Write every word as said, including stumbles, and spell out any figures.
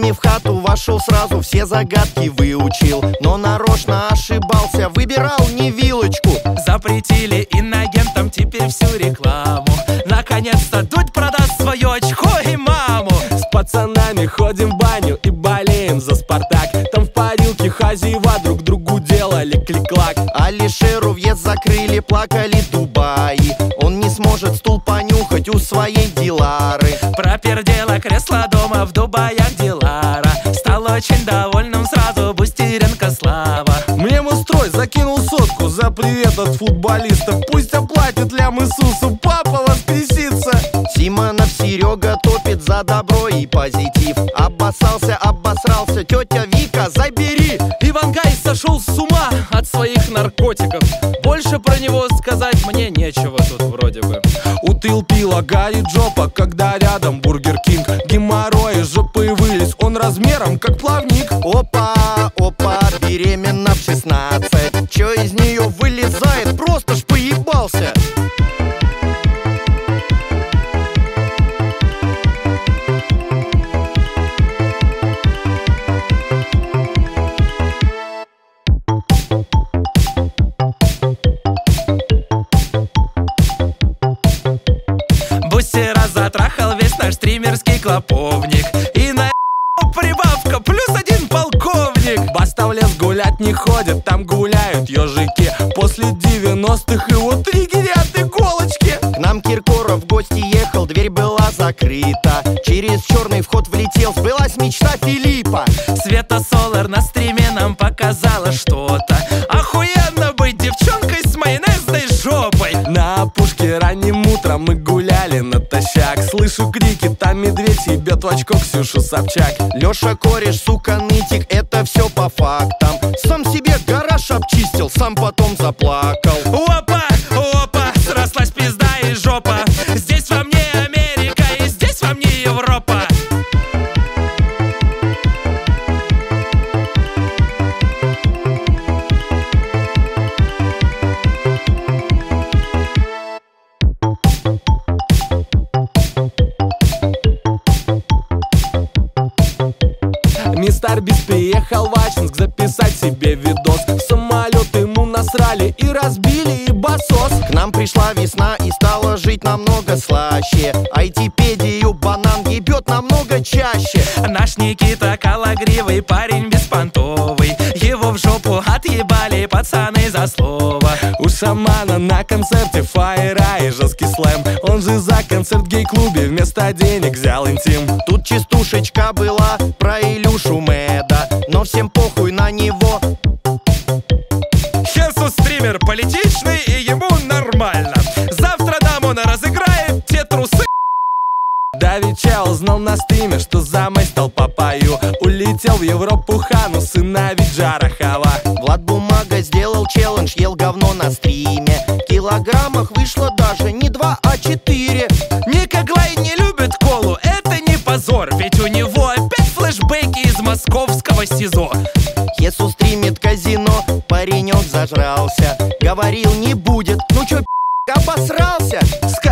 Пьяный в хату вошел сразу, все загадки выучил, но нарочно ошибался, выбирал не вилочку. Запретили инагентам теперь всю рекламу. Наконец-то Дудь продаст свое очко и маму. С пацанами ходим в баню и болеем за Спартак. Там в парилке хозяева друг другу делали клик-клак. Алишеру въезд закрыли, плакали Дубаи. Он не сможет стул понюхать у своей Дилары. Пропердела кресло дома в Дубаях Дилара. Стал очень довольным сразу Бустеренко Слава. Мне мустрой закинул сотку за привет от футболиста. Пусть оплатит лям Иисусу, папа воскресится. Симонов Серега топит за добро и позитив. Обоссался, обосрался, тетя Вика, забери. Ивангай сошел с ума от своих наркотиков. Больше про него сказать мне нечего тут вроде бы. У Тылпила горит жопа, когда рядом Бургер Кинг. Геморрой из жопы вылез, он размером как плавник. Опа, опа, беременна в шестнадцать. Чё из нее вылезает, просто ж поебался. Бустера затрахал весь наш стримерский клоповник. И на прибавка плюс один полковник. Баста в лес гулять не ходит, там гуляют ежики. После девяностых его триггерят иголочки. К нам Киркоров в гости ехал, дверь была закрыта. Через черный вход влетел, сбылась мечта Филиппа. Света Солар на стриме нам показала что-то. Охуенно быть девчонкой с майонезной жопой. На опушке ранним утром мы гуляли натощак. Слышу крики, там медведь ебет в очко Ксюшу Собчак. Леша кореш, сука, нытик, это все по фактам. Сам себе гараж обчистил, сам потом заплакал. Опа, опа, срослась пизда и жопа. Здесь во мне Америка и здесь во мне Европа. Мистер Бист приехал в Ачинск записать себе видос. В самолет ему насрали и разбили ебасос. К нам пришла весна и стала жить намного слаще. Айтипедию банан ебет намного чаще. Наш Никита калагривый парень беспонтовый. Его в жопу отъебали пацаны за слово. У шамана на концерте фаера и жесткий слэм. Он же за концерт в гей-клубе вместо денег взял интим. Тут частушечка была про Илюшу Мэда, но всем похуй на него. Хесус стример политичный и ему нормально. Завтра нам он разыграет те трусы. Давид Чел знал на стриме, что замой стал папаю. Улетел в Европу Хану, сына Виджара Хава. Влад Бумага сделал челлендж, ел говно на стриме. В килограммах вышло даже не два, а четыре. Ника Глай не любит колу, это не позор. Ведь у него опять флешбеки из московского СИЗО. Хесус стримит казино, паренек зажрался. Говорил не будет, ну чё, обосрался?